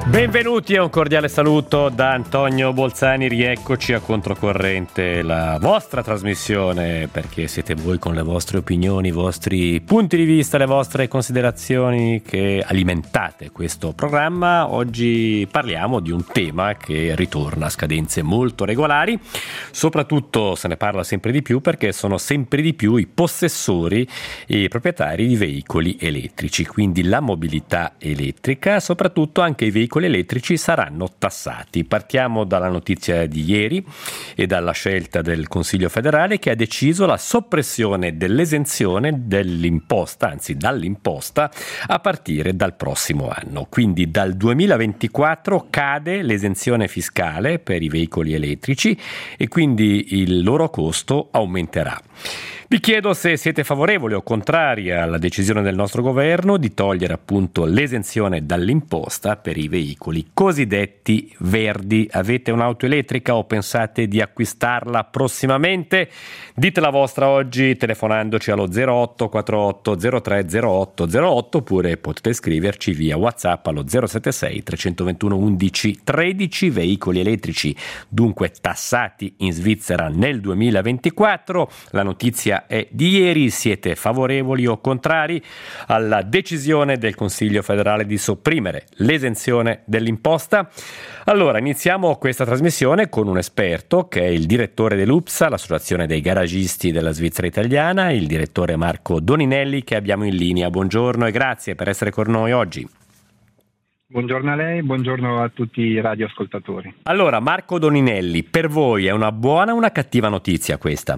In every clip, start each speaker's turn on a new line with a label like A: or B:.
A: Benvenuti e un cordiale saluto da Antonio Bolzani. Rieccoci a Controcorrente, la vostra trasmissione, perché siete voi con le vostre opinioni, i vostri punti di vista, le vostre considerazioni che alimentate questo programma. Oggi parliamo di un tema che ritorna a scadenze molto regolari, soprattutto se ne parla sempre di più perché sono sempre di più i possessori e i proprietari di veicoli elettrici, quindi la mobilità elettrica, soprattutto anche i veicoli elettrici saranno tassati. Partiamo dalla notizia di ieri e dalla scelta del Consiglio federale che ha deciso la soppressione dell'esenzione dell'imposta, anzi dall'imposta, a partire dal prossimo anno. Quindi dal 2024 cade l'esenzione fiscale per i veicoli elettrici e quindi il loro costo aumenterà. Vi chiedo se siete favorevoli o contrari alla decisione del nostro governo di togliere appunto l'esenzione dall'imposta per i veicoli cosiddetti verdi. Avete un'auto elettrica o pensate di acquistarla prossimamente? Dite la vostra oggi telefonandoci allo 08 48 03 08 08 oppure potete scriverci via WhatsApp allo 076 321 11 13. Veicoli elettrici dunque tassati in Svizzera nel 2024. La notizia è di ieri. Siete favorevoli o contrari alla decisione del Consiglio federale di sopprimere l'esenzione dell'imposta? Allora, iniziamo questa trasmissione con un esperto che è il direttore dell'UPSA, l'associazione dei garagisti della Svizzera italiana, il direttore Marco Doninelli, che abbiamo in linea. Buongiorno e grazie per essere con noi oggi.
B: Buongiorno a lei, buongiorno a tutti i radioascoltatori.
A: Allora, Marco Doninelli, per voi è una buona o una cattiva notizia questa?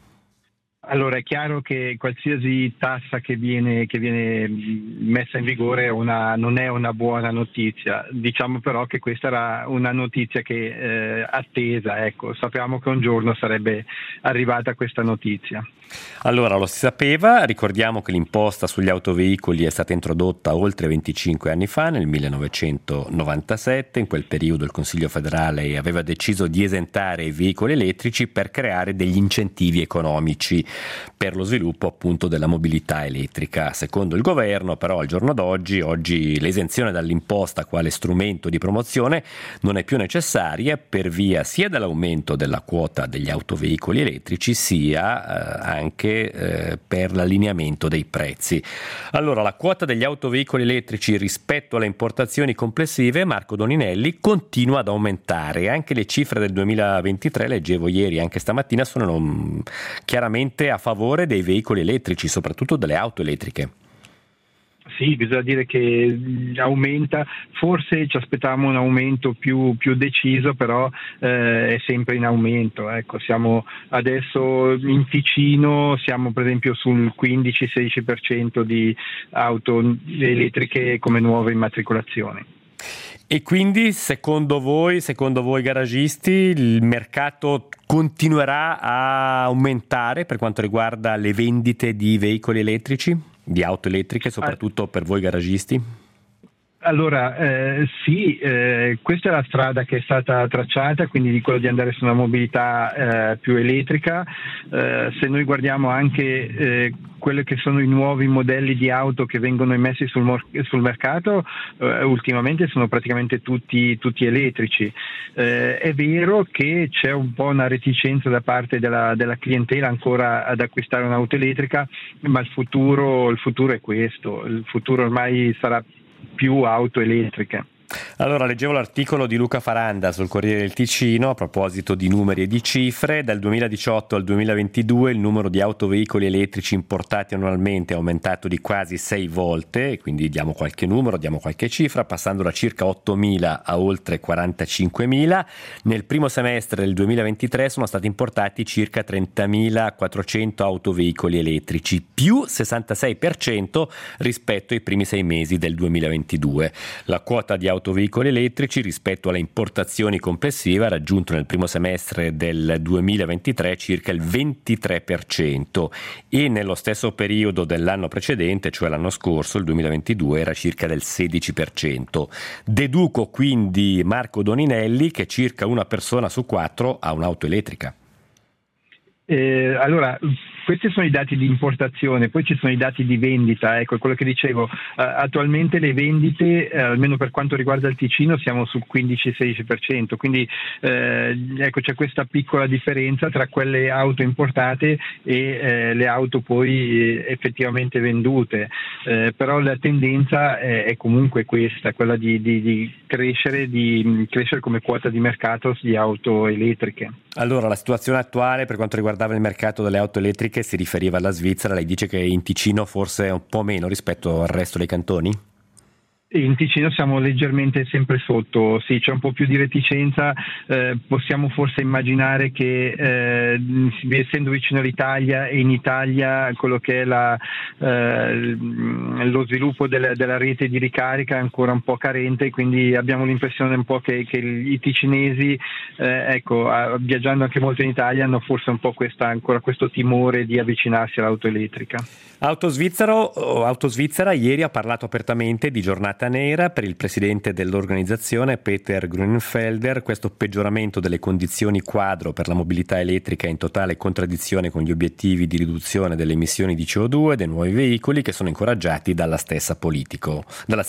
B: Allora, è chiaro che qualsiasi tassa che viene messa in vigore non è una buona notizia. Diciamo però che questa era una notizia che attesa, ecco. Sappiamo che un giorno sarebbe arrivata questa notizia.
A: Allora, lo si sapeva, ricordiamo che l'imposta sugli autoveicoli è stata introdotta oltre 25 anni fa, nel 1997. In quel periodo il Consiglio federale aveva deciso di esentare i veicoli elettrici per creare degli incentivi economici per lo sviluppo appunto della mobilità elettrica. Secondo il governo, però, al giorno d'oggi l'esenzione dall'imposta quale strumento di promozione non è più necessaria per via sia dell'aumento della quota degli autoveicoli elettrici sia anche per l'allineamento dei prezzi. Allora, la quota degli autoveicoli elettrici rispetto alle importazioni complessive, Marco Doninelli, continua ad aumentare. Anche le cifre del 2023, leggevo ieri anche stamattina, sono chiaramente a favore dei veicoli elettrici, soprattutto delle auto elettriche.
B: Sì, bisogna dire che aumenta, forse ci aspettavamo un aumento più deciso, però è sempre in aumento. Ecco, siamo adesso in Ticino, siamo per esempio sul 15-16% di auto elettriche come nuove immatricolazioni.
A: E quindi secondo voi garagisti il mercato continuerà a aumentare per quanto riguarda le vendite di veicoli elettrici, di auto elettriche, soprattutto per voi garagisti?
B: Allora, sì, questa è la strada che è stata tracciata, quindi di quello di andare su una mobilità più elettrica. Se noi guardiamo anche quelli che sono i nuovi modelli di auto che vengono immessi sul mercato, ultimamente sono praticamente tutti elettrici. È vero che c'è un po' una reticenza da parte della clientela ancora ad acquistare un'auto elettrica, ma il futuro è questo. Il futuro ormai sarà più auto elettriche.
A: Allora, leggevo l'articolo di Luca Faranda sul Corriere del Ticino a proposito di numeri e di cifre. Dal 2018 al 2022 il numero di autoveicoli elettrici importati annualmente è aumentato di quasi 6 volte, quindi diamo qualche numero, diamo qualche cifra, passando da circa 8.000 a oltre 45.000. Nel primo semestre del 2023 sono stati importati circa 30.400 autoveicoli elettrici, più 66% rispetto ai primi 6 mesi del 2022. La quota di autoveicoli elettrici rispetto alle importazioni complessive ha raggiunto nel primo semestre del 2023 circa il 23% e nello stesso periodo dell'anno precedente, cioè l'anno scorso, il 2022, era circa del 16%. Deduco quindi, Marco Doninelli, che circa una persona su 4 ha un'auto elettrica.
B: Allora, questi sono i dati di importazione, poi ci sono i dati di vendita. Ecco, quello che dicevo, attualmente le vendite, almeno per quanto riguarda il Ticino, siamo sul 15-16%, quindi ecco, c'è questa piccola differenza tra quelle auto importate e le auto poi effettivamente vendute, però la tendenza è comunque questa, quella di crescere come quota di mercato di auto elettriche.
A: Allora, la situazione attuale per quanto riguardava il mercato delle auto elettriche si riferiva alla Svizzera, lei dice che in Ticino forse è un po' meno rispetto al resto dei cantoni?
B: In Ticino siamo leggermente sempre sotto, sì, c'è un po' più di reticenza, possiamo forse immaginare che essendo vicino all'Italia e in Italia quello che è lo sviluppo della rete di ricarica è ancora un po' carente, quindi abbiamo l'impressione un po' che i ticinesi, viaggiando anche molto in Italia, hanno forse un po' ancora questo timore di avvicinarsi all'auto elettrica.
A: Autosvizzera ieri ha parlato apertamente di giornata nera per il presidente dell'organizzazione Peter Grünfelder. Questo peggioramento delle condizioni quadro per la mobilità elettrica è in totale contraddizione con gli obiettivi di riduzione delle emissioni di CO2 dei nuovi veicoli che sono incoraggiati dalla stessa politica.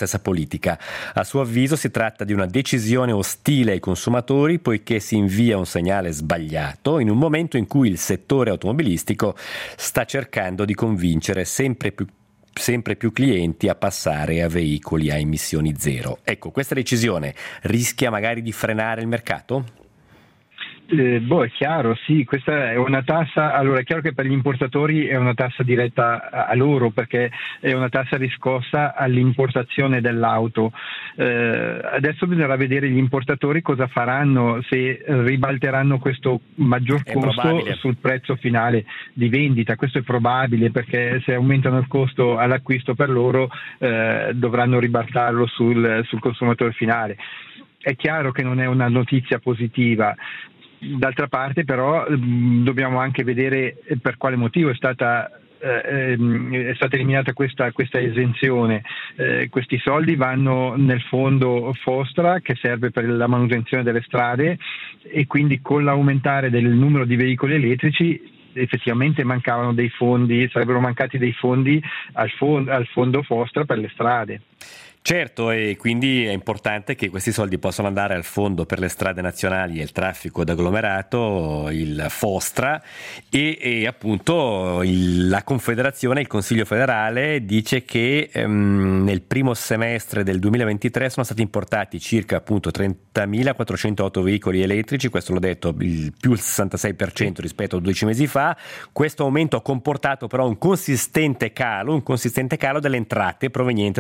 A: A suo avviso si tratta di una decisione ostile ai consumatori poiché si invia un segnale sbagliato in un momento in cui il settore automobilistico sta cercando di convincere sempre più clienti a passare a veicoli a emissioni zero. Ecco, questa decisione rischia magari di frenare il mercato?
B: È chiaro, sì, questa è una tassa, allora è chiaro che per gli importatori è una tassa diretta a loro perché è una tassa riscossa all'importazione dell'auto. Adesso bisognerà vedere gli importatori cosa faranno, se ribalteranno questo maggior costo sul prezzo finale di vendita. Questo è probabile perché se aumentano il costo all'acquisto per loro dovranno ribaltarlo sul consumatore finale. È chiaro che non è una notizia positiva. D'altra parte però dobbiamo anche vedere per quale motivo è stata eliminata questa esenzione. Questi soldi vanno nel fondo Fostra che serve per la manutenzione delle strade e quindi con l'aumentare del numero di veicoli elettrici effettivamente sarebbero mancati dei fondi al fondo Fostra per le strade.
A: Certo, e quindi è importante che questi soldi possano andare al Fondo per le strade nazionali e il traffico d'agglomerato, il FOSTRA, e appunto la Confederazione, il Consiglio federale dice che nel primo semestre del 2023 sono stati importati circa appunto 30.400 autoveicoli elettrici, questo l'ho detto, il più il 66% rispetto a 12 mesi fa. Questo aumento ha comportato però un consistente calo delle entrate provenienti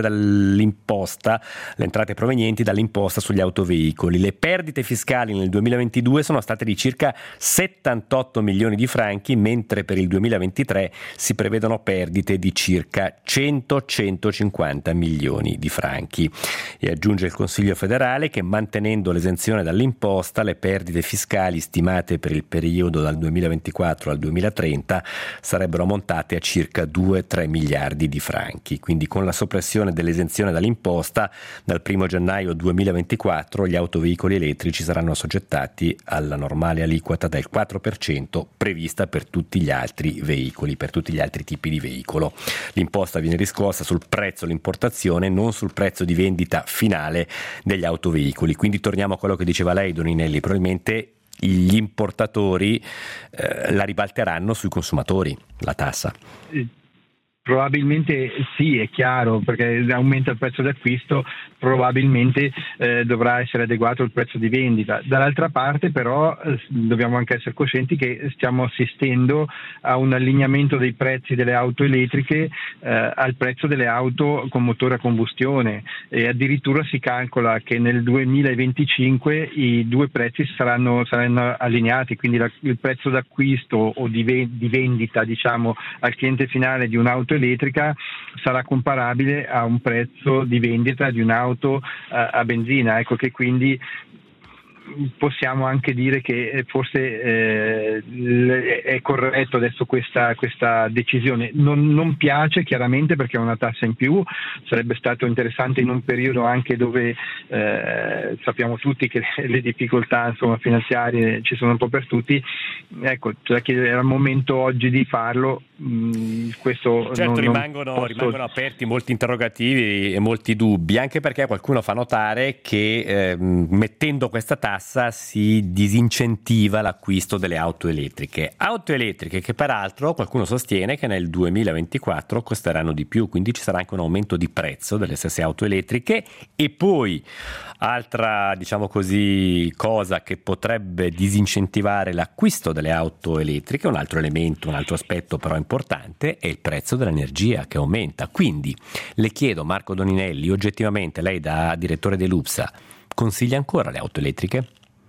A: le entrate provenienti dall'imposta sugli autoveicoli. Le perdite fiscali nel 2022 sono state di circa 78 milioni di franchi, mentre per il 2023 si prevedono perdite di circa 100-150 milioni di franchi. E aggiunge il Consiglio federale che mantenendo l'esenzione dall'imposta, le perdite fiscali stimate per il periodo dal 2024 al 2030 sarebbero ammontate a circa 2-3 miliardi di franchi. Quindi con la soppressione dell'esenzione dall'imposta dal 1 gennaio 2024 gli autoveicoli elettrici saranno assoggettati alla normale aliquota del 4% prevista per tutti gli altri veicoli, per tutti gli altri tipi di veicolo. L'imposta viene riscossa sul prezzo all'importazione, non sul prezzo di vendita finale degli autoveicoli. Quindi torniamo a quello che diceva lei, Doninelli, probabilmente gli importatori la ribalteranno sui consumatori, la tassa.
B: Probabilmente sì, è chiaro, perché aumenta il prezzo d'acquisto, probabilmente dovrà essere adeguato il prezzo di vendita. Dall'altra parte però dobbiamo anche essere coscienti che stiamo assistendo a un allineamento dei prezzi delle auto elettriche al prezzo delle auto con motore a combustione e addirittura si calcola che nel 2025 i due prezzi saranno allineati, quindi il prezzo d'acquisto o di vendita, diciamo, al cliente finale di un'auto elettrica sarà comparabile a un prezzo di vendita di un'auto a benzina. Ecco che quindi possiamo anche dire che forse è corretto adesso questa decisione. Non piace chiaramente perché è una tassa in più, sarebbe stato interessante in un periodo anche dove sappiamo tutti che le difficoltà finanziarie ci sono un po' per tutti. Ecco, c'è da chiedere, era il momento oggi di farlo. Questo
A: certo, rimangono aperti molti interrogativi e molti dubbi, anche perché qualcuno fa notare che mettendo questa tassa si disincentiva l'acquisto delle auto elettriche che peraltro qualcuno sostiene che nel 2024 costeranno di più, quindi ci sarà anche un aumento di prezzo delle stesse auto elettriche. E poi altra, diciamo così, cosa che potrebbe disincentivare l'acquisto delle auto elettriche, un altro elemento, un altro aspetto però importante, è il prezzo dell'energia che aumenta. Quindi le chiedo, Marco Doninelli, oggettivamente lei da direttore dell'UPSA consiglia ancora le auto elettriche?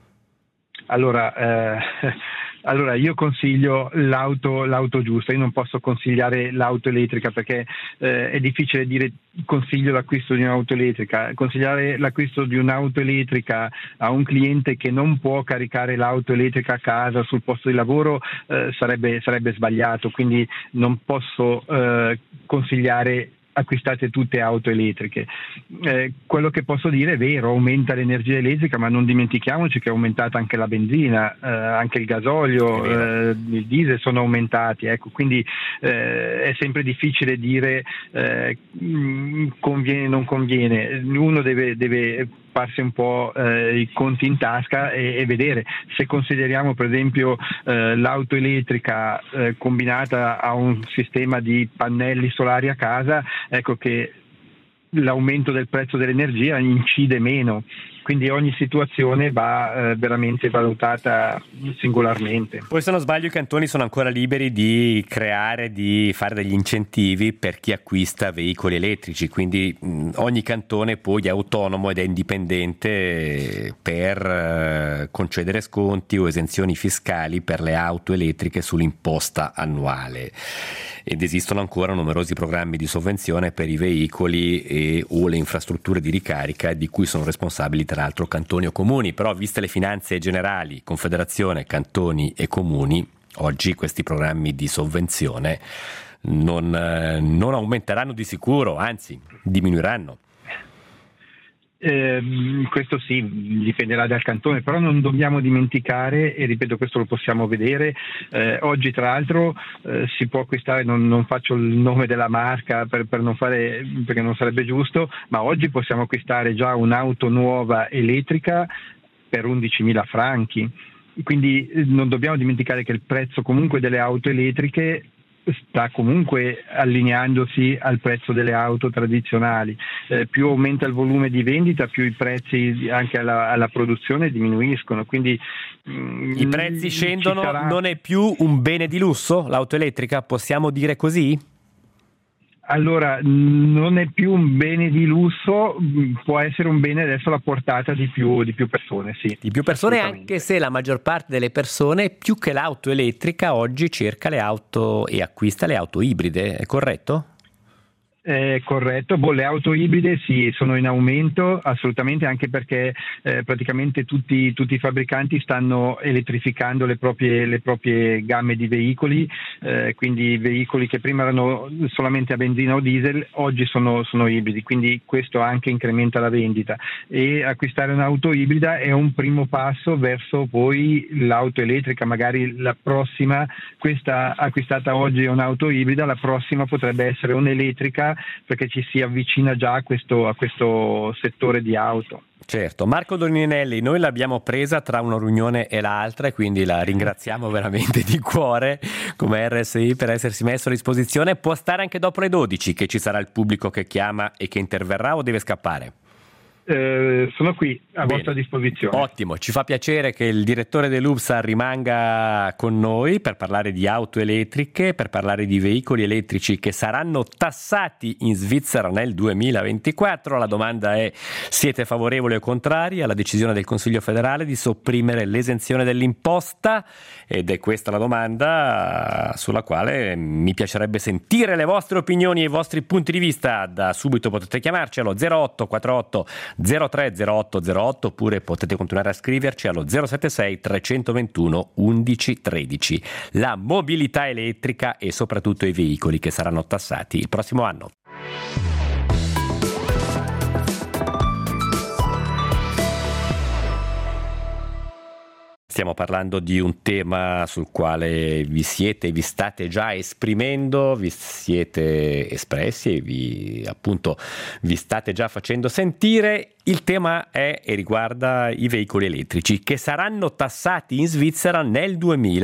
B: Allora io consiglio l'auto giusta, io non posso consigliare l'auto elettrica perché è difficile dire consiglio l'acquisto di un'auto elettrica. Consigliare l'acquisto di un'auto elettrica a un cliente che non può caricare l'auto elettrica a casa, sul posto di lavoro, sarebbe sbagliato, quindi non posso consigliare acquistate tutte auto elettriche. Quello che posso dire è vero, aumenta l'energia elettrica, ma non dimentichiamoci che è aumentata anche la benzina, anche il gasolio, il diesel sono aumentati, ecco, quindi è sempre difficile dire conviene non conviene. Uno deve farsi un po' i conti in tasca e vedere. Se consideriamo per esempio l'auto elettrica combinata a un sistema di pannelli solari a casa, ecco che l'aumento del prezzo dell'energia incide meno, quindi ogni situazione va veramente valutata singolarmente.
A: Poi, se non sbaglio, i cantoni sono ancora liberi di fare degli incentivi per chi acquista veicoli elettrici, quindi ogni cantone poi è autonomo ed è indipendente per concedere sconti o esenzioni fiscali per le auto elettriche sull'imposta annuale. Ed esistono ancora numerosi programmi di sovvenzione per i veicoli o le infrastrutture di ricarica di cui sono responsabili tra l'altro cantoni o comuni. Però, viste le finanze generali, Confederazione, cantoni e comuni, oggi questi programmi di sovvenzione non aumenteranno di sicuro, anzi diminuiranno.
B: Questo sì, dipenderà dal cantone, però non dobbiamo dimenticare, e ripeto, questo lo possiamo vedere, oggi tra l'altro si può acquistare, non faccio il nome della marca per non fare, perché non sarebbe giusto, ma oggi possiamo acquistare già un'auto nuova elettrica per 11.000 franchi, quindi non dobbiamo dimenticare che il prezzo comunque delle auto elettriche sta comunque allineandosi al prezzo delle auto tradizionali. Più aumenta il volume di vendita, più i prezzi anche alla produzione diminuiscono, quindi
A: i prezzi scendono. Non è più un bene di lusso l'auto elettrica, possiamo dire così?
B: Allora, non è più un bene di lusso, può essere un bene adesso alla portata di più persone, sì.
A: Di più persone, anche se la maggior parte delle persone, più che l'auto elettrica, oggi cerca le auto e acquista le auto ibride, è corretto?
B: Corretto, le auto ibride sì, sono in aumento assolutamente, anche perché praticamente tutti i fabbricanti stanno elettrificando le proprie gamme di veicoli, quindi veicoli che prima erano solamente a benzina o diesel oggi sono ibridi, quindi questo anche incrementa la vendita, e acquistare un'auto ibrida è un primo passo verso poi l'auto elettrica. Magari la prossima, questa acquistata oggi è un'auto ibrida, la prossima potrebbe essere un'elettrica, perché ci si avvicina già a questo settore di auto.
A: Certo. Marco Doninelli, noi l'abbiamo presa tra una riunione e l'altra e quindi la ringraziamo veramente di cuore come RSI per essersi messo a disposizione. Può stare anche dopo le 12, che ci sarà il pubblico che chiama e che interverrà, o deve scappare?
B: Sono qui a vostra disposizione.
A: Ottimo, ci fa piacere che il direttore dell'UPSA rimanga con noi per parlare di auto elettriche, per parlare di veicoli elettrici che saranno tassati in Svizzera nel 2024. La domanda è: siete favorevoli o contrari alla decisione del Consiglio federale di sopprimere l'esenzione dell'imposta? Ed è questa la domanda sulla quale mi piacerebbe sentire le vostre opinioni e i vostri punti di vista. Da subito potete chiamarci allo 0848 030808 oppure potete continuare a scriverci allo 076 321 1113. La mobilità elettrica e soprattutto i veicoli che saranno tassati il prossimo anno. Stiamo parlando di un tema sul quale vi state già esprimendo, vi siete espressi e vi state già facendo sentire. Il tema è e riguarda i veicoli elettrici che saranno tassati in Svizzera nel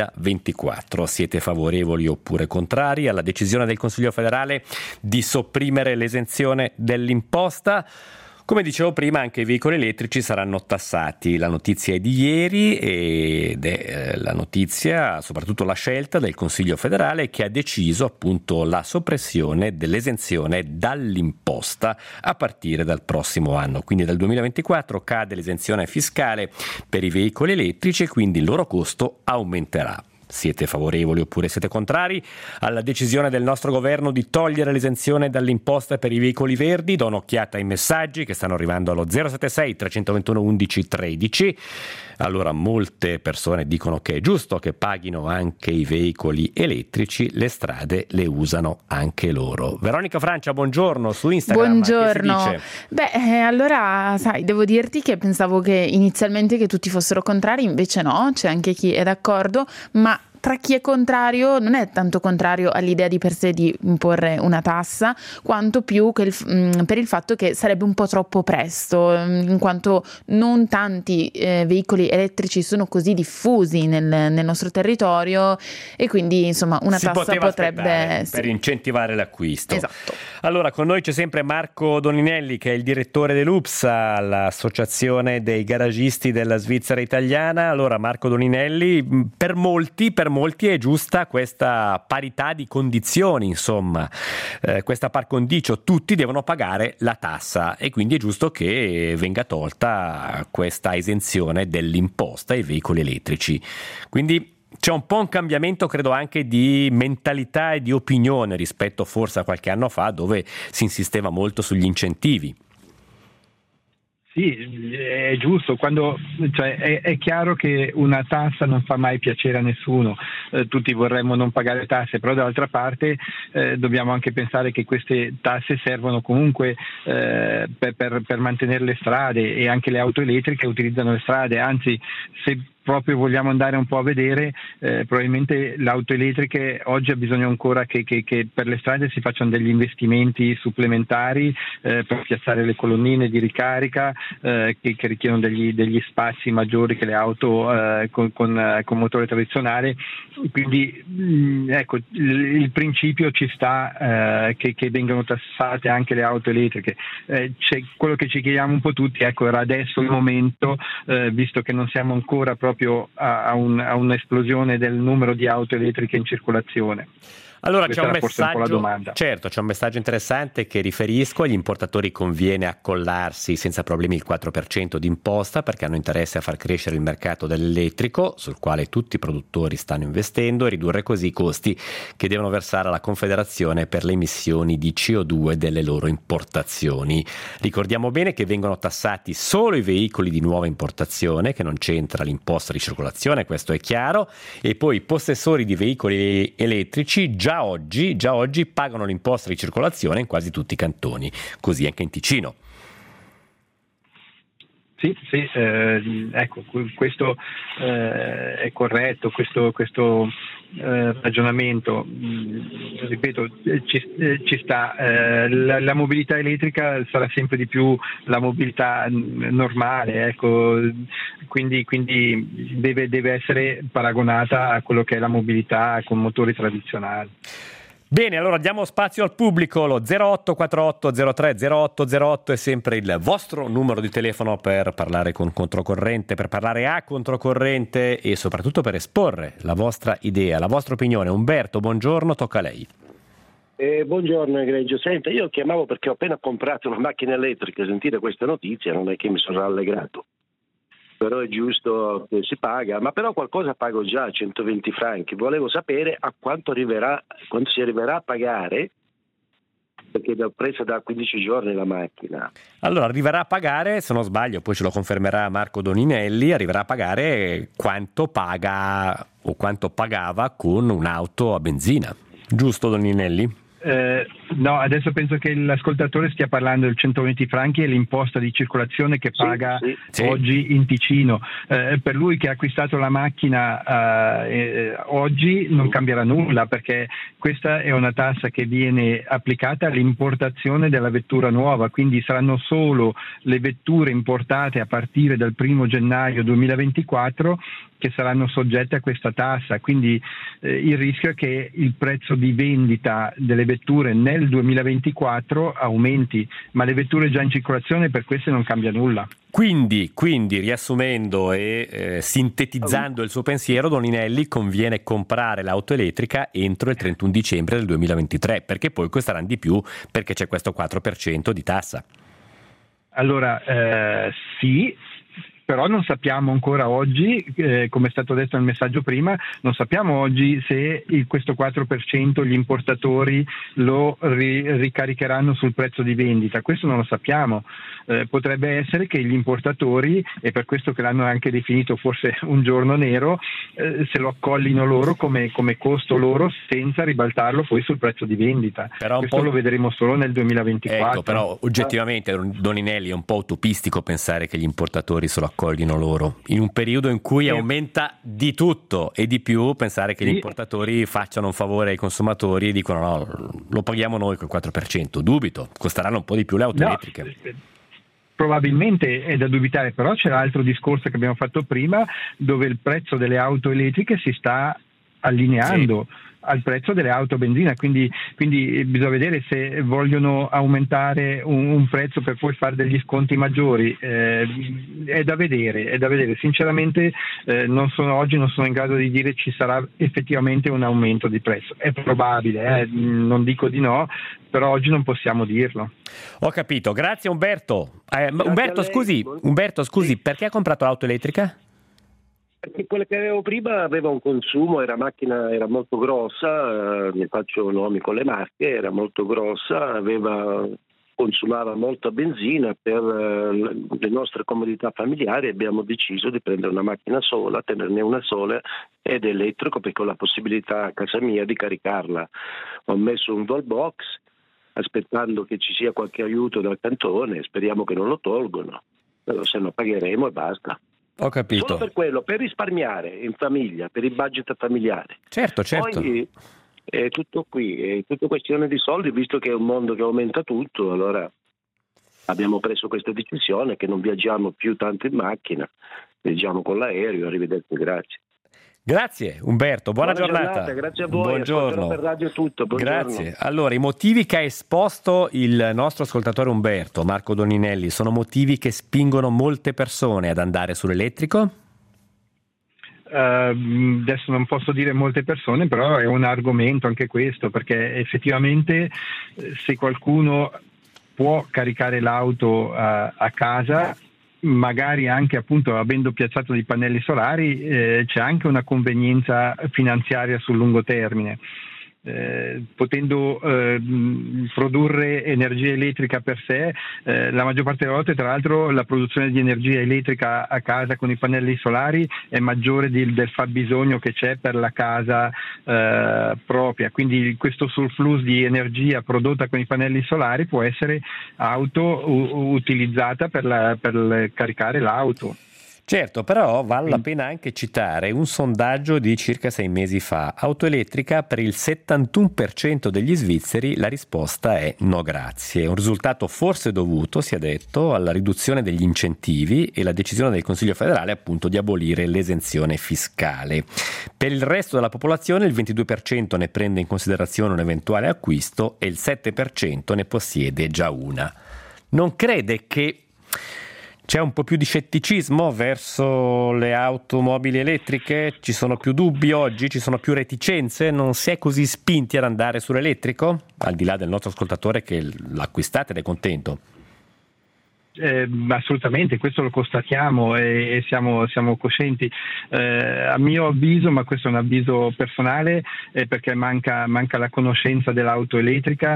A: 2024. Siete favorevoli oppure contrari alla decisione del Consiglio federale di sopprimere l'esenzione dell'imposta? Come dicevo prima, anche i veicoli elettrici saranno tassati. La notizia è di ieri ed è la notizia, soprattutto la scelta del Consiglio federale che ha deciso appunto la soppressione dell'esenzione dall'imposta a partire dal prossimo anno. Quindi dal 2024 cade l'esenzione fiscale per i veicoli elettrici e quindi il loro costo aumenterà. Siete favorevoli oppure siete contrari alla decisione del nostro governo di togliere l'esenzione dall'imposta per i veicoli verdi? Do un'occhiata ai messaggi che stanno arrivando allo 076 321 1113. Allora, molte persone dicono che è giusto che paghino anche i veicoli elettrici, le strade le usano anche loro. Veronica Francia, buongiorno, su Instagram.
C: Buongiorno.
A: Che si dice?
C: Allora, sai, devo dirti che pensavo che inizialmente che tutti fossero contrari, invece no, c'è anche chi è d'accordo, ma tra chi è contrario non è tanto contrario all'idea di per sé di imporre una tassa, quanto più che per il fatto che sarebbe un po' troppo presto, in quanto non tanti veicoli elettrici sono così diffusi nel nostro territorio e quindi insomma una tassa potrebbe
A: per incentivare l'acquisto.
C: Esatto.
A: Allora, con noi c'è sempre Marco Doninelli, che è il direttore dell'UPSA, l'associazione dei garagisti della Svizzera italiana. Allora, Marco Doninelli, per molti è giusta questa parità di condizioni, insomma, questa par condicio, tutti devono pagare la tassa e quindi è giusto che venga tolta questa esenzione dell'imposta ai veicoli elettrici. Quindi c'è un po' un cambiamento, credo, anche di mentalità e di opinione rispetto forse a qualche anno fa, dove si insisteva molto sugli incentivi.
B: Sì, è giusto, è chiaro che una tassa non fa mai piacere a nessuno, tutti vorremmo non pagare tasse, però dall'altra parte dobbiamo anche pensare che queste tasse servono comunque per mantenere le strade, e anche le auto elettriche utilizzano le strade, anzi se proprio vogliamo andare un po' a vedere, probabilmente le auto elettriche oggi ha bisogno ancora che per le strade si facciano degli investimenti supplementari per piazzare le colonnine di ricarica che richiedono degli spazi maggiori che le auto con motore tradizionale. Quindi ecco, il principio ci sta che vengano tassate anche le auto elettriche. C'è quello che ci chiediamo un po' tutti, ecco, era adesso il momento, visto che non siamo ancora proprio a un'esplosione del numero di auto elettriche in circolazione.
A: Allora
B: Questa
A: c'è un
B: forse un po' la
A: messaggio,
B: domanda.
A: certo, c'è un messaggio interessante che riferisco: agli importatori conviene accollarsi senza problemi il 4% di imposta perché hanno interesse a far crescere il mercato dell'elettrico, sul quale tutti i produttori stanno investendo, e ridurre così i costi che devono versare alla Confederazione per le emissioni di CO2 delle loro importazioni. Ricordiamo bene che vengono tassati solo i veicoli di nuova importazione, che non c'entra l'imposta di circolazione, questo è chiaro, e poi i possessori di veicoli elettrici già oggi pagano l'imposta di circolazione in quasi tutti i cantoni, così anche in Ticino.
B: Sì, ecco, questo è corretto, questo ragionamento, ripeto, ci sta. La mobilità elettrica sarà sempre di più la mobilità normale, ecco, quindi deve essere paragonata a quello che è la mobilità con motori tradizionali.
A: Bene, allora diamo spazio al pubblico. Lo 0848 03 0808 è sempre il vostro numero di telefono per parlare con Controcorrente, per parlare a Controcorrente e soprattutto per esporre la vostra idea, la vostra opinione. Umberto, buongiorno, tocca a lei.
D: Buongiorno egregio. Senta, io chiamavo perché ho appena comprato una macchina elettrica, sentire questa notizia non è che mi sono rallegrato. Però è giusto che si paga, ma però qualcosa pago già, 120 franchi. Volevo sapere a quanto si arriverà a pagare perché l'ho presa da 15 giorni la macchina.
A: Allora arriverà a pagare, se non sbaglio, poi ce lo confermerà Marco Doninelli, arriverà a pagare quanto paga o quanto pagava con un'auto a benzina. Giusto, Doninelli?
B: No, adesso penso che l'ascoltatore stia parlando del 120 franchi e l'imposta di circolazione che paga
A: sì.
B: oggi in Ticino. Per lui che ha acquistato la macchina oggi non cambierà nulla, perché questa è una tassa che viene applicata all'importazione della vettura nuova, quindi saranno solo le vetture importate a partire dal 1 gennaio 2024 che saranno soggette a questa tassa, quindi il rischio è che il prezzo di vendita delle vetture nel 2024 aumenti, ma le vetture già in circolazione per queste non cambia nulla.
A: Quindi riassumendo e sintetizzando il suo pensiero, Doninelli, conviene comprare l'auto elettrica entro il 31 dicembre del 2023, perché poi costeranno di più perché c'è questo 4% di tassa.
B: Allora, sì, però non sappiamo ancora oggi, come è stato detto nel messaggio prima, non sappiamo oggi se questo 4% gli importatori lo ricaricheranno sul prezzo di vendita, questo non lo sappiamo. Potrebbe essere che gli importatori, e per questo che l'hanno anche definito forse un giorno nero, se lo accollino loro come costo loro senza ribaltarlo poi sul prezzo di vendita.
A: Però
B: questo lo vedremo solo nel 2024.
A: Ecco, però oggettivamente, Doninelli, è un po' utopistico pensare che gli importatori se lo accoglino loro. In un periodo in cui aumenta di tutto e di più, pensare che gli importatori facciano un favore ai consumatori e dicono no, lo paghiamo noi col 4%. Dubito, costeranno un po' di più le auto elettriche.
B: Probabilmente è da dubitare, però c'è l'altro discorso che abbiamo fatto prima, dove il prezzo delle auto elettriche si sta allineando al prezzo delle auto a benzina, quindi bisogna vedere se vogliono aumentare un prezzo per poi fare degli sconti maggiori. È da vedere. Sinceramente oggi non sono in grado di dire ci sarà effettivamente un aumento di prezzo. È probabile, non dico di no, però oggi non possiamo dirlo.
A: Ho capito, grazie Umberto. Umberto, scusi, perché ha comprato l'auto elettrica?
D: Perché quella che avevo prima aveva un consumo, la macchina era molto grossa, ne faccio nomi con le marche, era molto grossa, consumava molta benzina. Per le nostre comodità familiari abbiamo deciso di prendere una macchina sola, tenerne una sola ed elettrico, perché ho la possibilità a casa mia di caricarla. Ho messo un wallbox aspettando che ci sia qualche aiuto dal cantone, speriamo che non lo tolgono, però se no pagheremo e basta.
A: Ho capito.
D: Solo per quello, per risparmiare in famiglia, per il budget familiare.
A: Certo.
D: Poi è tutto qui, è tutta questione di soldi, visto che è un mondo che aumenta tutto, allora abbiamo preso questa decisione che non viaggiamo più tanto in macchina, viaggiamo con l'aereo. Arrivederci, grazie.
A: Grazie Umberto, buona giornata.
D: Grazie a voi.
A: Buongiorno.
D: Per radio tutto. Buongiorno.
A: Grazie. Allora, i motivi che ha esposto il nostro ascoltatore Umberto, Marco Doninelli, sono motivi che spingono molte persone ad andare sull'elettrico?
B: Adesso non posso dire molte persone, però è un argomento anche questo, perché effettivamente se qualcuno può caricare l'auto a casa, magari anche appunto avendo piazzato dei pannelli solari, c'è anche una convenienza finanziaria sul lungo termine. Potendo produrre energia elettrica per sé, la maggior parte delle volte, tra l'altro, la produzione di energia elettrica a casa con i pannelli solari è maggiore del fabbisogno che c'è per la casa propria, quindi questo surplus di energia prodotta con i pannelli solari può essere utilizzata per caricare l'auto.
A: Certo, però vale la pena anche citare un sondaggio di circa 6 mesi fa. Auto elettrica per il 71% degli svizzeri, la risposta è no grazie. Un risultato forse dovuto, si è detto, alla riduzione degli incentivi e la decisione del Consiglio federale appunto di abolire l'esenzione fiscale. Per il resto della popolazione il 22% ne prende in considerazione un eventuale acquisto e il 7% ne possiede già una. Non crede che c'è un po' più di scetticismo verso le automobili elettriche? Ci sono più dubbi oggi? Ci sono più reticenze? Non si è così spinti ad andare sull'elettrico? Al di là del nostro ascoltatore che l'acquistate ed è contento.
B: Assolutamente, questo lo constatiamo e siamo coscienti. A mio avviso, ma questo è un avviso personale, perché manca la conoscenza dell'auto elettrica.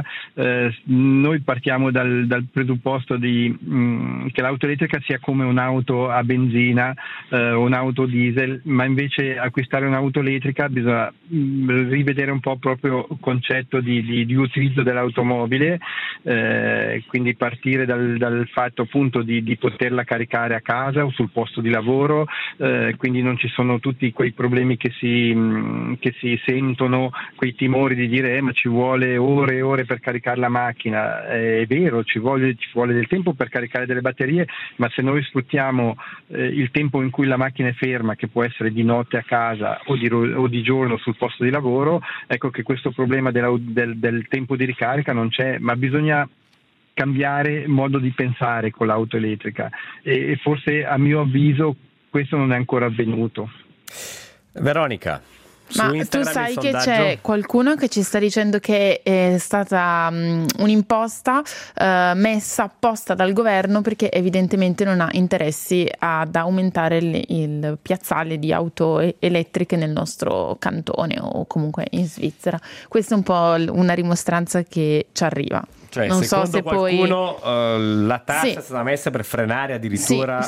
B: Noi partiamo dal presupposto che l'auto elettrica sia come un'auto a benzina, un'auto diesel, ma invece acquistare un'auto elettrica bisogna rivedere un po' proprio il concetto di utilizzo dell'automobile, quindi partire dal fatto appunto di poterla caricare a casa o sul posto di lavoro, quindi non ci sono tutti quei problemi che si sentono, quei timori di dire ma ci vuole ore e ore per caricare la macchina. È vero, ci vuole del tempo per caricare delle batterie, ma se noi sfruttiamo il tempo in cui la macchina è ferma, che può essere di notte a casa o di giorno sul posto di lavoro, ecco che questo problema del tempo di ricarica non c'è, ma bisogna cambiare modo di pensare con l'auto elettrica e forse a mio avviso questo non è ancora avvenuto.
A: Veronica,
C: ma tu sai che c'è qualcuno che ci sta dicendo che è stata un'imposta messa apposta dal governo perché evidentemente non ha interessi ad aumentare il piazzale di auto elettriche nel nostro cantone o comunque in Svizzera. Questa è un po' una dimostranza che ci arriva.
A: Cioè,
C: non
A: secondo
C: so se
A: qualcuno
C: poi...
A: la tassa è stata messa per frenare addirittura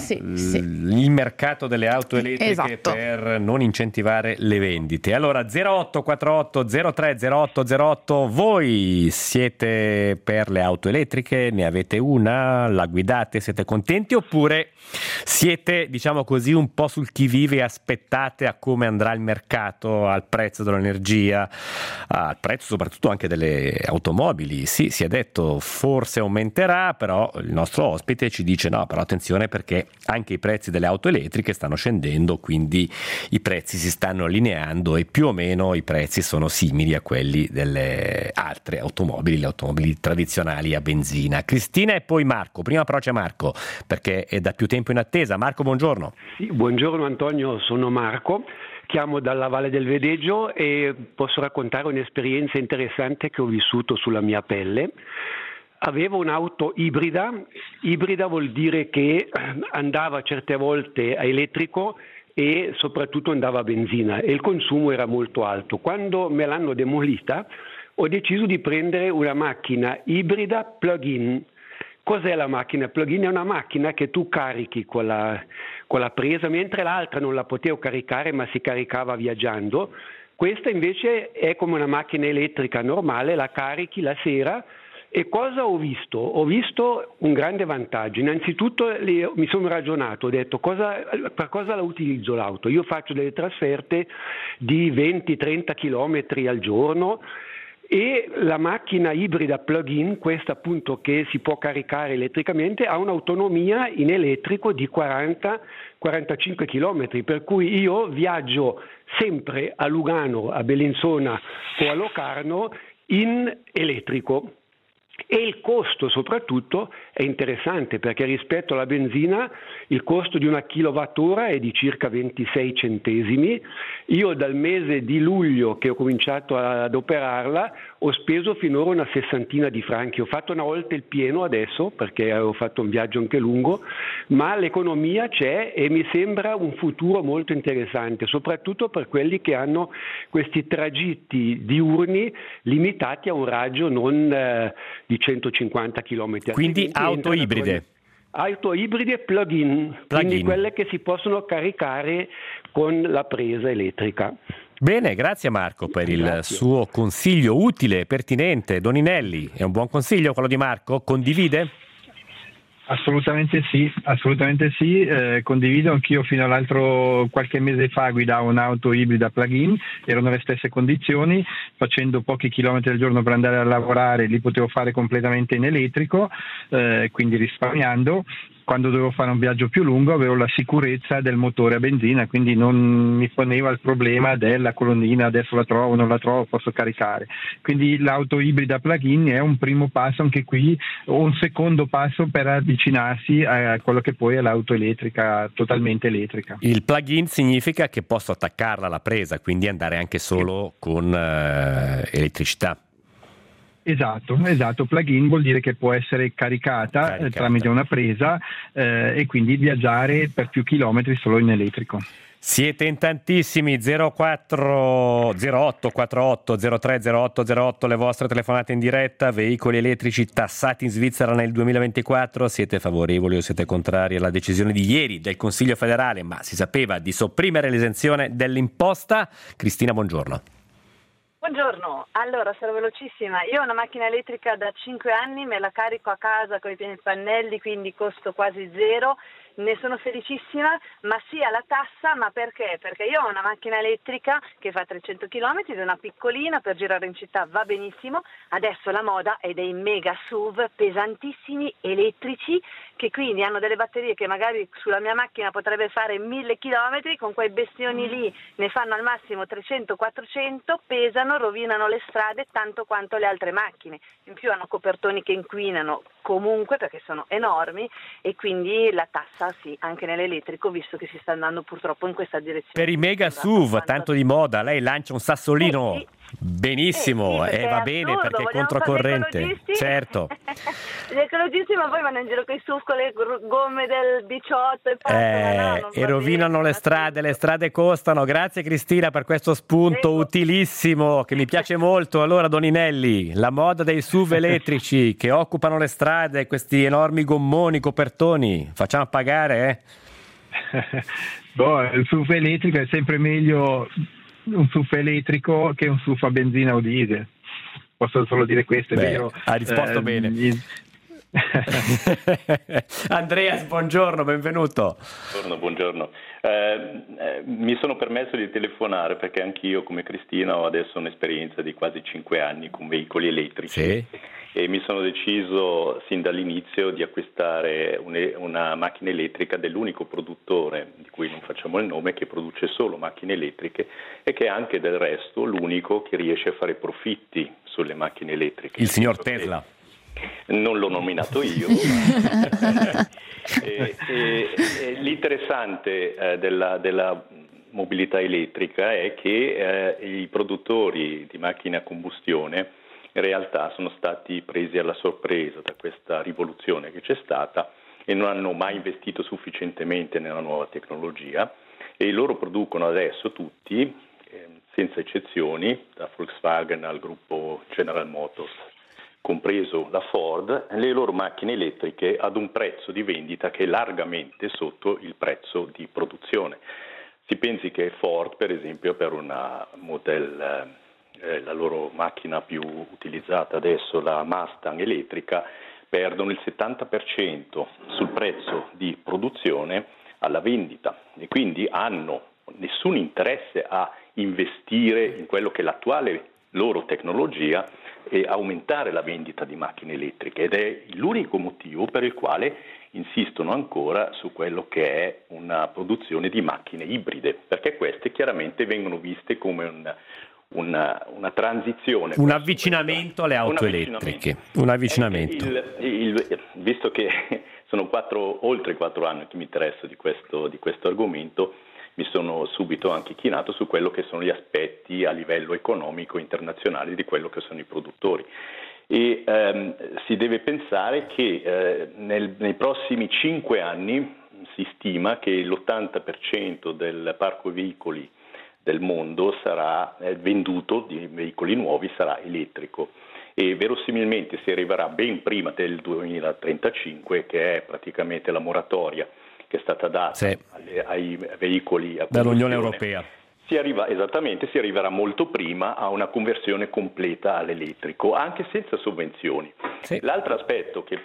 A: il mercato delle auto elettriche,
C: esatto,
A: per non incentivare le vendite. Allora 0848 03 0808, voi siete per le auto elettriche? Ne avete una? La guidate? Siete contenti? Oppure siete, diciamo così, un po' sul chi vive e aspettate a come andrà il mercato, al prezzo dell'energia, al prezzo soprattutto anche delle automobili? Sì, si è detto forse aumenterà, però il nostro ospite ci dice no, però attenzione perché anche i prezzi delle auto elettriche stanno scendendo, quindi i prezzi si stanno allineando e più o meno i prezzi sono simili a quelli delle altre automobili, le automobili tradizionali a benzina. Cristina e poi Marco. Prima però c'è Marco perché è da più tempo in attesa. Marco, buongiorno.
E: Sì, buongiorno Antonio, sono Marco. Chiamo dalla Valle del Vedeggio e posso raccontare un'esperienza interessante che ho vissuto sulla mia pelle. Avevo un'auto ibrida vuol dire che andava certe volte a elettrico e soprattutto andava a benzina e il consumo era molto alto. Quando me l'hanno demolita ho deciso di prendere una macchina ibrida plug-in. Cos'è la macchina plug-in? È una macchina che tu carichi con la presa, mentre l'altra non la potevo caricare ma si caricava viaggiando. Questa invece è come una macchina elettrica normale, la carichi la sera. E cosa ho visto? Ho visto un grande vantaggio. Innanzitutto mi sono ragionato, ho detto per cosa la utilizzo l'auto? Io faccio delle trasferte di 20-30 chilometri al giorno. E la macchina ibrida plug-in, questa appunto che si può caricare elettricamente, ha un'autonomia in elettrico di 40-45 km, per cui io viaggio sempre a Lugano, a Bellinzona o a Locarno in elettrico. E il costo soprattutto è interessante perché rispetto alla benzina il costo di una kilowattora è di circa 26 centesimi. Io dal mese di luglio che ho cominciato ad operarla ho speso finora una 60 di franchi. Ho fatto una volta il pieno adesso perché ho fatto un viaggio anche lungo, ma l'economia c'è e mi sembra un futuro molto interessante, soprattutto per quelli che hanno questi tragitti diurni limitati a un raggio non di 150 km.
A: Quindi auto ibride.
E: Auto ibride plug-in, quindi quelle che si possono caricare con la presa elettrica.
A: Bene, grazie Marco per il suo consiglio utile e pertinente. Doninelli, è un buon consiglio quello di Marco? Condivide?
B: Assolutamente sì, condivido anch'io. Fino all'altro qualche mese fa guidavo un'auto ibrida plug-in, erano le stesse condizioni, facendo pochi chilometri al giorno per andare a lavorare li potevo fare completamente in elettrico, quindi risparmiando. Quando dovevo fare un viaggio più lungo avevo la sicurezza del motore a benzina, quindi non mi poneva il problema della colonnina, adesso la trovo, non la trovo, posso caricare. Quindi l'auto ibrida plug-in è un primo passo anche qui, o un secondo passo per avvicinarsi a quello che poi è l'auto elettrica, totalmente elettrica.
A: Il plug-in significa che posso attaccarla alla presa, quindi andare anche solo con elettricità.
B: Esatto, plug-in vuol dire che può essere caricata tramite una presa e quindi viaggiare per più chilometri solo in elettrico.
A: Siete in tantissimi, 0848 030808, le vostre telefonate in diretta, veicoli elettrici tassati in Svizzera nel 2024, siete favorevoli o siete contrari alla decisione di ieri del Consiglio federale, ma si sapeva, di sopprimere l'esenzione dell'imposta? Cristina, buongiorno.
F: Buongiorno, allora sarò velocissima. Io ho una macchina elettrica da 5 anni, me la carico a casa con i pieni pannelli, quindi costo quasi zero. Ne sono felicissima, ma sì alla tassa, ma perché? Perché io ho una macchina elettrica che fa 300 km, è una piccolina, per girare in città va benissimo. Adesso la moda è dei mega SUV pesantissimi elettrici, che quindi hanno delle batterie che magari sulla mia macchina potrebbe fare 1000 km, con quei bestioni lì ne fanno al massimo 300-400, pesano, rovinano le strade tanto quanto le altre macchine. In più hanno copertoni che inquinano comunque perché sono enormi, e quindi la tassa sì, anche nell'elettrico, visto che si sta andando purtroppo in questa direzione.
A: Per i mega SUV, tanto di moda, lei lancia un sassolino,
F: sì.
A: Benissimo,
F: sì,
A: va bene perché è controcorrente. Certo.
F: Gli ecologisti ma poi vanno in giro con i SUV con le gomme del 18
A: e rovinano le strade costano. Grazie Cristina per questo spunto utilissimo che mi piace molto. Allora Doninelli, la moda dei SUV elettrici che occupano le strade, questi enormi gommoni, copertoni, facciamo pagare?
B: Il SUV elettrico è sempre meglio un SUV elettrico che un SUV a benzina o diesel. Posso solo dire questo, è vero.
A: Ha risposto bene. Andreas, buongiorno, benvenuto.
G: Buongiorno. Mi sono permesso di telefonare perché anch'io, come Cristina, ho adesso un'esperienza di quasi 5 anni con veicoli elettrici.
A: Sì.
G: E mi sono deciso sin dall'inizio di acquistare una macchina elettrica dell'unico produttore, di cui non facciamo il nome, che produce solo macchine elettriche e che è anche del resto l'unico che riesce a fare profitti sulle macchine elettriche.
A: Il signor Tesla.
G: Non l'ho nominato io. L'interessante della mobilità elettrica è che i produttori di macchine a combustione in realtà sono stati presi alla sorpresa da questa rivoluzione che c'è stata e non hanno mai investito sufficientemente nella nuova tecnologia, e loro producono adesso tutti, senza eccezioni, da Volkswagen al gruppo General Motors, compreso la Ford, le loro macchine elettriche ad un prezzo di vendita che è largamente sotto il prezzo di produzione. Si pensi che Ford, per esempio, per una Model la loro macchina più utilizzata adesso, la Mustang elettrica, perdono il 70% sul prezzo di produzione alla vendita, e quindi hanno nessun interesse a investire in quello che è l'attuale loro tecnologia e aumentare la vendita di macchine elettriche, ed è l'unico motivo per il quale insistono ancora su quello che è una produzione di macchine ibride, perché queste chiaramente vengono viste come una transizione,
A: un avvicinamento alle auto elettriche, un avvicinamento.
G: Visto che sono oltre 4 anni che mi interesso di questo argomento, mi sono subito anche chinato su quello che sono gli aspetti a livello economico internazionale di quello che sono i produttori, e si deve pensare che nei prossimi 5 anni si stima che l'80% del parco veicoli del mondo sarà venduto di veicoli nuovi sarà elettrico, e verosimilmente si arriverà ben prima del 2035, che è praticamente la moratoria che è stata data ai veicoli a
A: dall'Unione Europea.
G: Si arriverà molto prima a una conversione completa all'elettrico, anche senza sovvenzioni. Sì. L'altro aspetto che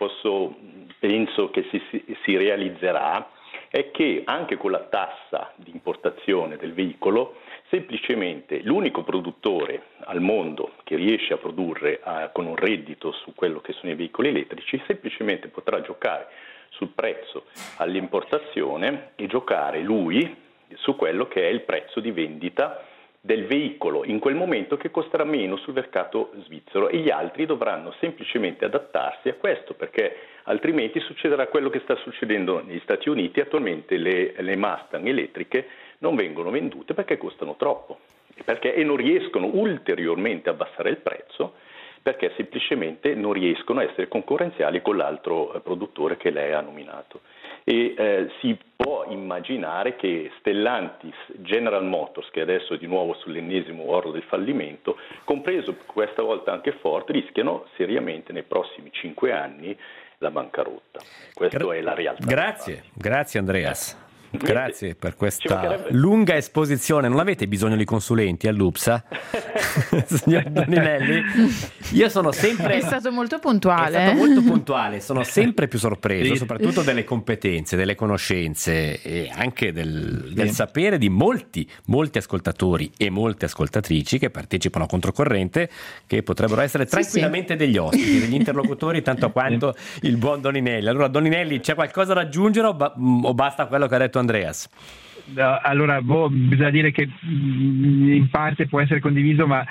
G: penso che si realizzerà è che anche con la tassa di importazione del veicolo, semplicemente l'unico produttore al mondo che riesce a produrre con un reddito su quello che sono i veicoli elettrici, semplicemente potrà giocare sul prezzo all'importazione e giocare lui su quello che è il prezzo di vendita del veicolo in quel momento, che costerà meno sul mercato svizzero, e gli altri dovranno semplicemente adattarsi a questo, perché altrimenti succederà quello che sta succedendo negli Stati Uniti. Attualmente le Mustang elettriche non vengono vendute perché costano troppo e non riescono ulteriormente a abbassare il prezzo, perché semplicemente non riescono a essere concorrenziali con l'altro produttore che lei ha nominato. E si può immaginare che Stellantis, General Motors, che adesso è di nuovo sull'ennesimo orlo del fallimento, compreso questa volta anche Ford, rischiano seriamente nei prossimi 5 anni la bancarotta. Questa è la realtà.
A: Grazie Andreas. Grazie per questa lunga esposizione. Non avete bisogno di consulenti all'UPSA? Signor Doninelli? Io sono sempre...
C: È stato molto puntuale.
A: È stato molto puntuale, sono sempre più sorpreso, soprattutto delle competenze, delle conoscenze e anche del sapere di molti ascoltatori e molte ascoltatrici che partecipano a Controcorrente, che potrebbero essere tranquillamente degli ospiti, degli interlocutori, tanto quanto il buon Doninelli. Allora Doninelli, c'è qualcosa da aggiungere o basta quello che ha detto Andreas?
B: Allora, bisogna dire che in parte può essere condiviso, ma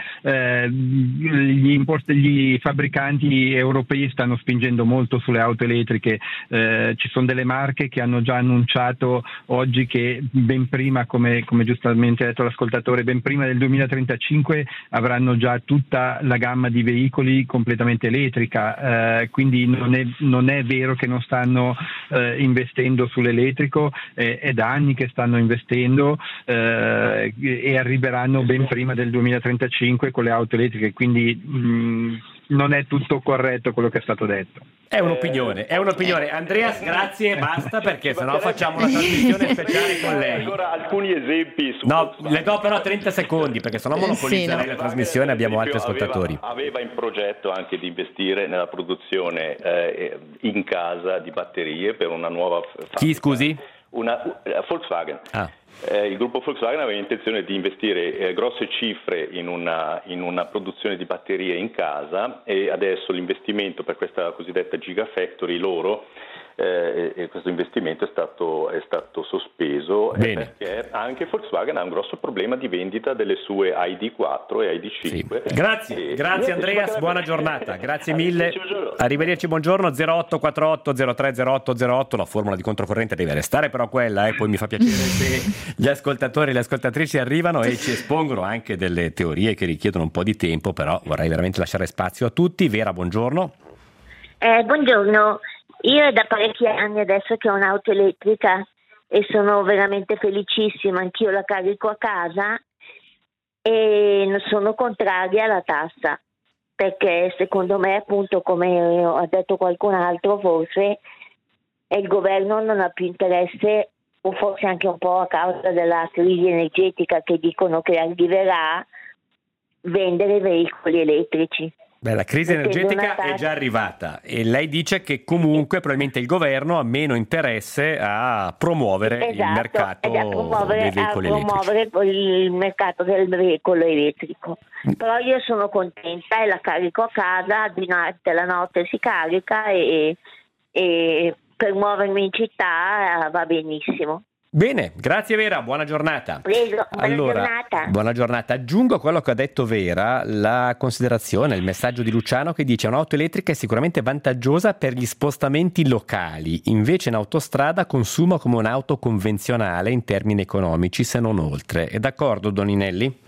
B: gli fabbricanti europei stanno spingendo molto sulle auto elettriche. Ci sono delle marche che hanno già annunciato oggi che ben prima, come giustamente ha detto l'ascoltatore, ben prima del 2035 avranno già tutta la gamma di veicoli completamente elettrica. Quindi non è vero che non stanno investendo sull'elettrico, è da anni che stanno investendo e arriveranno ben prima del 2035 con le auto elettriche, quindi non è tutto corretto quello che è stato detto.
A: È un'opinione. Andreas, grazie, basta, perché sennò facciamo una trasmissione speciale con lei.
G: Ancora alcuni esempi
A: le do però 30 secondi, perché sennò monopolizzerei la trasmissione, abbiamo altri ascoltatori.
G: Aveva in progetto anche di investire nella produzione in casa di batterie per una nuova fabbrica.
A: Chi, scusi?
G: Volkswagen. Il gruppo Volkswagen aveva intenzione di investire grosse cifre in una produzione di batterie in casa, e adesso l'investimento per questa cosiddetta Gigafactory loro, questo investimento è stato sospeso perché anche Volkswagen ha un grosso problema di vendita delle sue ID4 e ID5.
A: Sì. Grazie Andreas, buona giornata, grazie mille. Arrivederci, buongiorno. 0848 030808, la formula di Controcorrente deve restare però quella, poi mi fa piacere se gli ascoltatori e le ascoltatrici arrivano e ci espongono anche delle teorie che richiedono un po' di tempo, però vorrei veramente lasciare spazio a tutti. Vera, buongiorno.
H: Buongiorno. Io è da parecchi anni adesso che ho un'auto elettrica e sono veramente felicissima, anch'io la carico a casa e non sono contraria alla tassa, perché secondo me, appunto, come ha detto qualcun altro, forse il governo non ha più interesse, o forse anche un po' a causa della crisi energetica che dicono che arriverà, vendere veicoli elettrici.
A: La crisi energetica è già arrivata e lei dice che comunque probabilmente il governo ha meno interesse a promuovere il mercato dei veicoli elettrici.
H: Il mercato del veicolo elettrico. Però io sono contenta e la carico a casa, di notte la notte si carica e per muovermi in città va benissimo.
A: Bene, grazie Vera, buona giornata.
H: Prego, giornata.
A: Buona giornata. Aggiungo a quello che ha detto Vera la considerazione, il messaggio di Luciano che dice: un'auto elettrica è sicuramente vantaggiosa per gli spostamenti locali, invece in autostrada consuma come un'auto convenzionale in termini economici, se non oltre. È d'accordo Doninelli?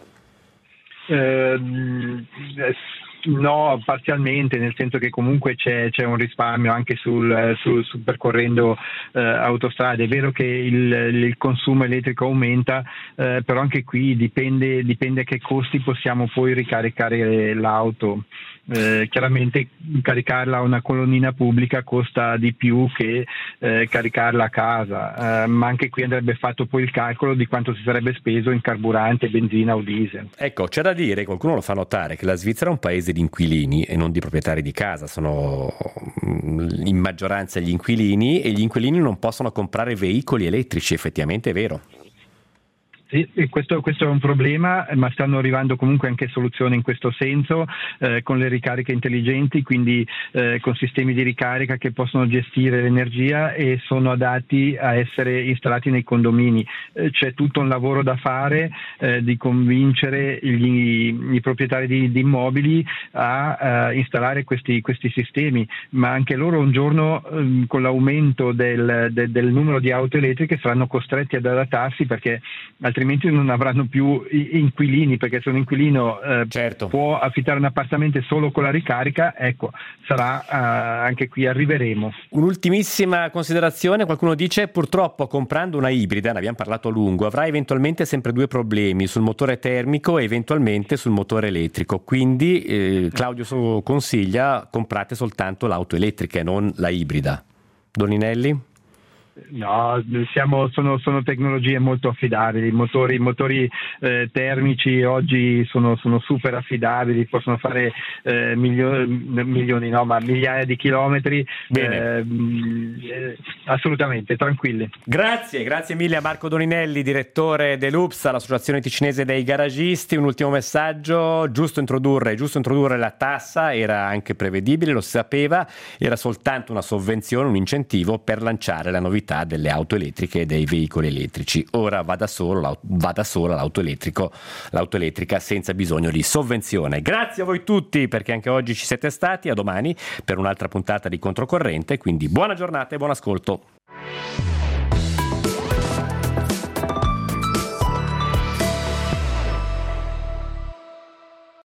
B: No, parzialmente, nel senso che comunque c'è un risparmio anche sul percorrendo autostrade. È vero che il consumo elettrico aumenta, però anche qui dipende a che costi possiamo poi ricaricare l'auto. Chiaramente caricarla a una colonnina pubblica costa di più che caricarla a casa, ma anche qui andrebbe fatto poi il calcolo di quanto si sarebbe speso in carburante, benzina o diesel.
A: Ecco, c'è da dire, qualcuno lo fa notare, che la Svizzera è un paese di inquilini e non di proprietari di casa, sono in maggioranza gli inquilini e gli inquilini non possono comprare veicoli elettrici, effettivamente è vero.
B: Sì, questo è un problema, ma stanno arrivando comunque anche soluzioni in questo senso, con le ricariche intelligenti, quindi con sistemi di ricarica che possono gestire l'energia e sono adatti a essere installati nei condomini. C'è tutto un lavoro da fare di convincere i proprietari di immobili a installare questi sistemi, ma anche loro un giorno con l'aumento del numero di auto elettriche saranno costretti ad adattarsi, perché altrimenti altrimenti non avranno più inquilini, perché se un inquilino
A: certo,
B: può affittare un appartamento solo con la ricarica, ecco, sarà anche qui arriveremo.
A: Un'ultimissima considerazione: qualcuno dice purtroppo comprando una ibrida, ne abbiamo parlato a lungo, avrai eventualmente sempre due problemi, sul motore termico e eventualmente sul motore elettrico, quindi Claudio consiglia comprate soltanto l'auto elettrica e non la ibrida. Doninelli?
B: No, sono tecnologie molto affidabili. I motori termici oggi sono super affidabili, possono fare migliaia di chilometri. Assolutamente, tranquilli.
A: Grazie mille a Marco Doninelli, direttore dell'UPSA, l'associazione ticinese dei garagisti. Un ultimo messaggio: giusto introdurre la tassa, era anche prevedibile, lo si sapeva, era soltanto una sovvenzione, un incentivo per lanciare la novità delle auto elettriche e dei veicoli elettrici. Ora va da sola l'auto elettrica senza bisogno di sovvenzione. Grazie a voi tutti, perché anche oggi ci siete stati. A domani per un'altra puntata di Controcorrente, quindi buona giornata e buon ascolto.